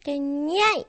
ってにゃい。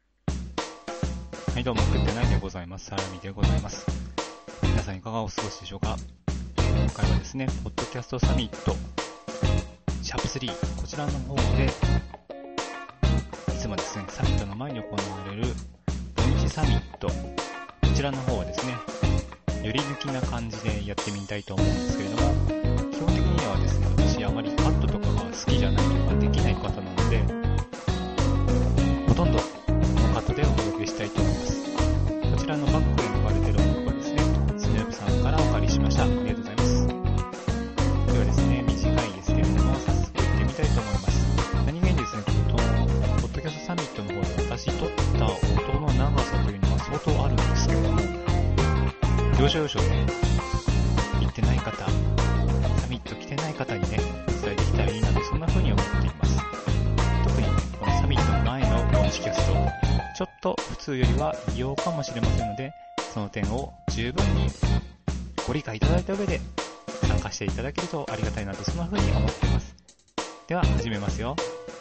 はいどうも、食ってないでございます。サラミでございます。皆さんいかがお過ごしでしょうか。今回はですね、ポッドキャストサミットシャープ3、こちらの方でいつもですね、サミットの前に行われる土日サミット、こちらの方はですね、より抜きな感じでやってみたいと思うんですけれども、基本的にはですね、私あまりカットとかが好きじゃないとかできない方なので、ほとんどノーカットでお届けしたいと思います。こちらのバックに置かれているものはですね、スヌープさんからお借りしました。ありがとうございます。ではですね、短いですけれども、早速行ってみたいと思います。何気にですね、ポッドキャストサミットの方で私撮った音の長さというのは相当あるんですけれども、要所要所ね、行ってない方、サミット来てない方にね、お伝えできたらいいなと、そんな風に思っています。特にね、このサミットの前のローンチキャスト、ちょっと普通よりは異様かもしれませんので、その点を十分にご理解いただいた上で参加していただけるとありがたいなと、そんな風に思っています。では始めますよ。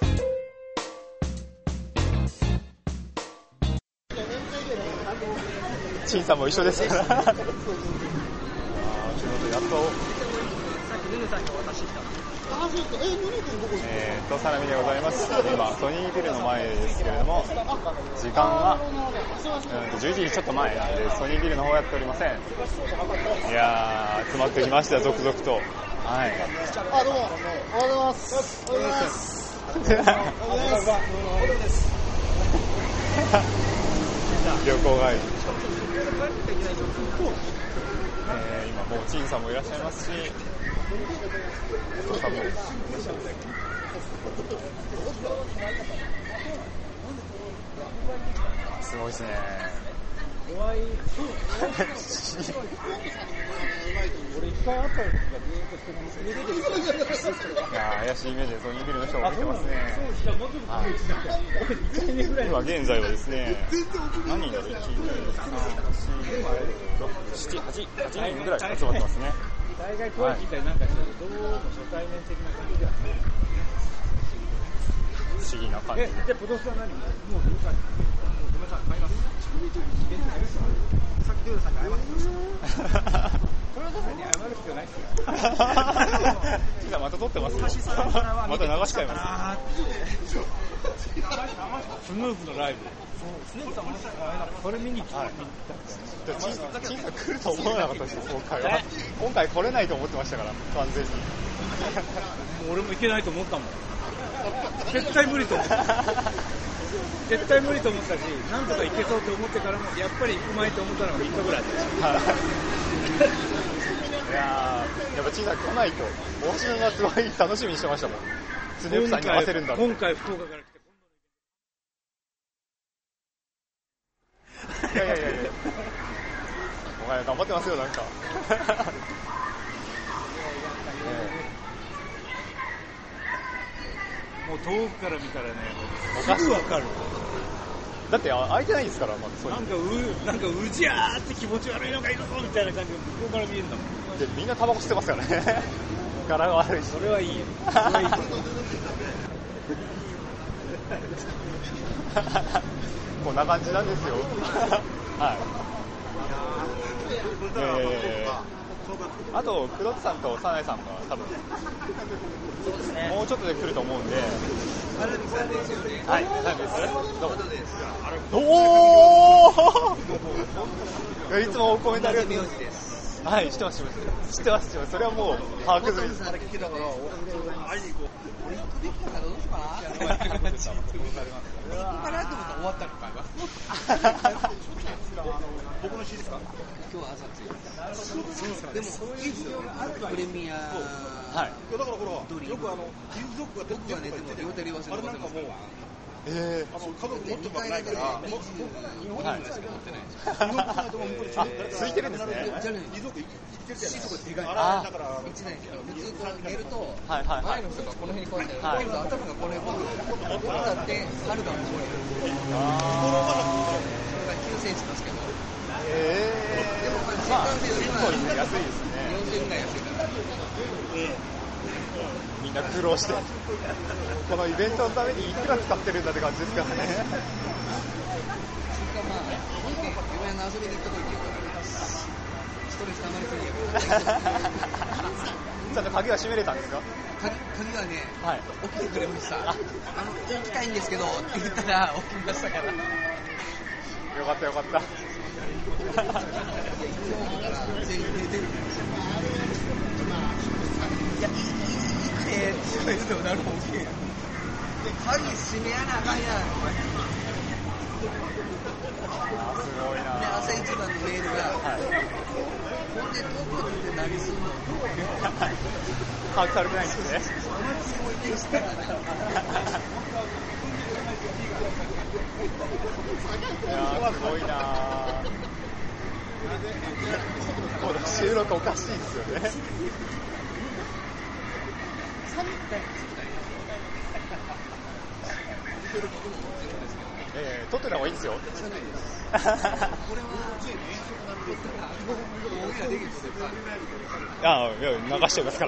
陳さんも一緒ですからやっとさっきヌヌさんが渡してきたサラミでございます。今ソニービルの前ですけれども、時間が11時ちょっと前なんで、ソニービルの方やっておりません。いやー、詰まってきました、続々と。はい。 あ、どうも。おはようございます。おはようございます。 旅行帰り。今もう陳さんもいらっしゃいますし、お父さんもいらっしゃいます。すごいですね。 怖い。俺一回会ったらずっとしてる。 いや怪しい目でソニービルの人が見てますね。今現在はですね、何人だろう、1、2、3、4、5、6、7、8人ぐらい集まってますね。 大概声聞いたりなんかしてると、どうも初対面的な感じではね。 不思議な感じで。 じゃあ、ポトスは何？もういいか。ごめんなさい、買います。さっきデューさんに謝ってました。それは確かに謝る必要ないですよ。 陳さんまた撮ってますよ。また流しちゃいます。 スヌープのライブ。スヌープさんもこれ見に来た。 陳さん来ると思わなかったですよ、今回は。今回来れないと思ってましたから、完全に。 もう俺も行けないと思ったもん。絶対無理と思った。絶対無理と思ったし、なんとか行けそうと思ってからも、やっぱり行くまいと思ったのが3日ぐらいで。 いやー、やっぱ陳さん来ないと。大橋がすごい楽しみにしてましたもん。スヌープさんに合わせるんだって。 今回福岡から来て。 いやお前頑張ってますよ、なんか。 もう遠くから見たらね、すぐわかる。 だって開いてないんですから、まだそういうなんかうじゃーって気持ち悪いのがいるぞみたいな感じで向こうから見えるんだもん。 でみんなタバコ吸ってますからね。柄が悪いし。 それはいいよ。それはいいと思う。 こんな感じなんですよ。はい。あと黒津さんと早苗さんが多分そうですね、もうちょっとで来ると思うんで。はい、なんです。どうも。おー。いつもコメントありがとうございます。はい、知ってます。それはもう把握済みです。 僕の詩ですか？今日は朝強い。でもいいですよ。プレミア。 はい。 だからほら、よく貴族が僕はね、でも両手に忘れてます。 家族持ってばないから。日本にしか持ってない。 空いてるんですね。 じゃあね、貴族でかい。だから1年普通こう寝ると前の人がこの辺にこうやって頭がこの辺にこうだって春がここに。それが9センチですけど。でも新幹線よりは安いですね。4000円ぐらい安いから。 みんな苦労してこのイベントのためにいくら使ってるんだって感じですからね。 嫁の遊びに行った時にストレス溜まりすぎやちゃんと鍵は閉めれたんですか？ 鍵はね、 はい、 起きてくれました。行きたいんですけどって言ったら起きましたから。よかったよかった。 全員出てるんですよ。いや、いいって言ってもなるもんけん。鍵閉めやなあかんやん。 すごいな。 で、朝一番のメールが、ほんで、どこで何すんの把握されてないんですね。いやすごいな。この収録おかしいですよね。撮ってた方がいいですよ。これはいや流しちゃいますから。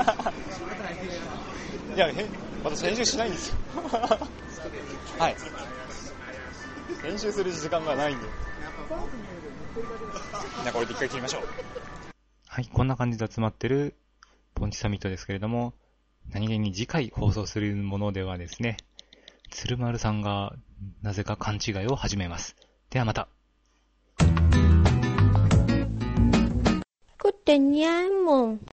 いや私編集しないんですよ。はい。編集する時間がないんで。これで一回切りましょう。はい、こんな感じで集まってるポンチサミットですけれども、何気に次回放送するものではですね、鶴丸さんがなぜか勘違いを始めます。ではまた。 Good day,